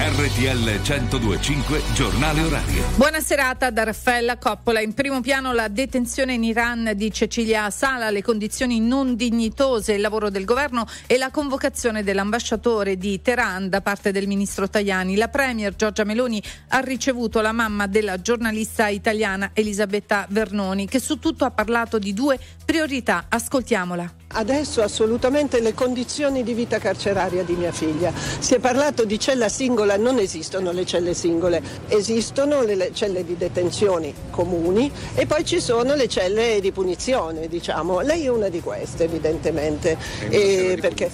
RTL 102.5 Giornale Orario. Buona serata da Raffaella Coppola. In primo piano la detenzione in Iran di Cecilia Sala, le condizioni non dignitose, il lavoro del governo e la convocazione dell'ambasciatore di Teheran da parte del ministro Tajani. La premier Giorgia Meloni ha ricevuto la mamma della giornalista italiana Elisabetta Vernoni, che su tutto ha parlato di due priorità. Ascoltiamola. Adesso assolutamente le condizioni di vita carceraria di mia figlia. Si è parlato di cella singola, non esistono le celle singole, esistono le celle di detenzione comuni e poi ci sono le celle di punizione, diciamo. Lei è una di queste evidentemente. Perché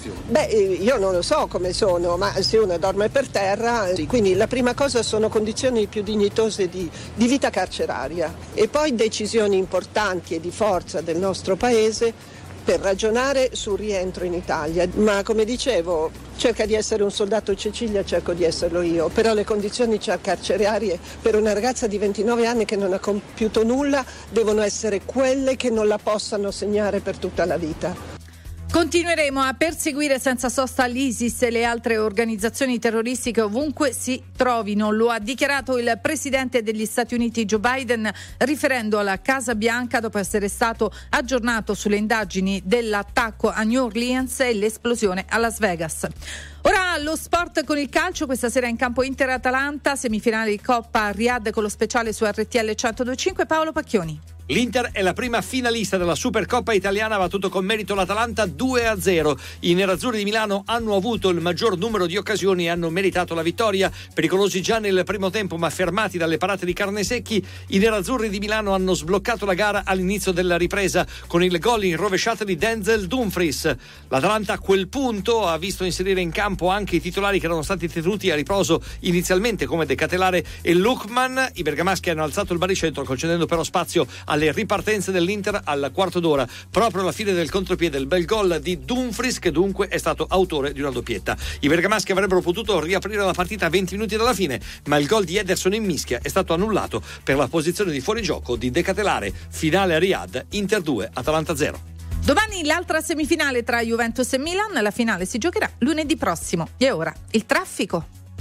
io non lo so come sono, ma se uno dorme per terra, quindi la prima cosa sono condizioni più dignitose di vita carceraria e poi decisioni importanti e di forza del nostro Paese per ragionare sul rientro in Italia. Ma come dicevo, cerca di essere un soldato Cecilia, cerco di esserlo io, però le condizioni carcerarie per una ragazza di 29 anni che non ha compiuto nulla devono essere quelle che non la possano segnare per tutta la vita. Continueremo a perseguire senza sosta l'ISIS e le altre organizzazioni terroristiche ovunque si trovino, lo ha dichiarato il presidente degli Stati Uniti Joe Biden riferendo alla Casa Bianca dopo essere stato aggiornato sulle indagini dell'attacco a New Orleans e l'esplosione a Las Vegas. Ora lo sport con il calcio, questa sera in campo Inter-Atalanta, semifinale di Coppa a Riyadh con lo speciale su RTL 102.5. Paolo Pacchioni. L'Inter è la prima finalista della Supercoppa italiana, ha battuto con merito l'Atalanta 2-0. I nerazzurri di Milano hanno avuto il maggior numero di occasioni e hanno meritato la vittoria. Pericolosi già nel primo tempo, ma fermati dalle parate di Carnesecchi, i nerazzurri di Milano hanno sbloccato la gara all'inizio della ripresa con il gol in rovesciata di Denzel Dumfries. L'Atalanta a quel punto ha visto inserire in campo anche i titolari che erano stati tenuti a riposo inizialmente, come De Catelare e Lookman. I bergamaschi hanno alzato il baricentro, concedendo però spazio alle ripartenze dell'Inter al quarto d'ora, proprio alla fine del contropiede, il bel gol di Dumfries, che dunque è stato autore di una doppietta. I bergamaschi avrebbero potuto riaprire la partita a 20 minuti dalla fine, ma il gol di Ederson in mischia è stato annullato per la posizione di fuorigioco di De Catelare. Finale a Riyadh, Inter 2, Atalanta 0. Domani l'altra semifinale tra Juventus e Milan, la finale si giocherà lunedì prossimo. E ora il traffico.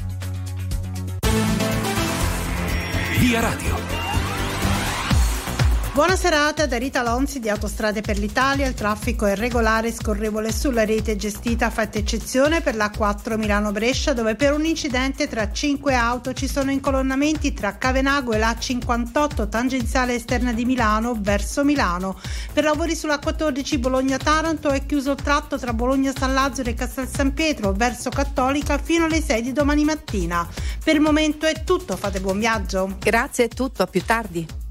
Via Radio. Buona serata da Rita Lonzi di Autostrade per l'Italia. Il traffico è regolare e scorrevole sulla rete gestita, fatta eccezione per la 4 Milano-Brescia, dove per un incidente tra 5 auto ci sono incolonnamenti tra Cavenago e la 58 tangenziale esterna di Milano verso Milano. Per lavori sulla 14 Bologna-Taranto è chiuso il tratto tra Bologna-San Lazzaro e Castel San Pietro verso Cattolica fino alle 6 di domani mattina. Per il momento è tutto, fate buon viaggio. Grazie, è tutto, a più tardi.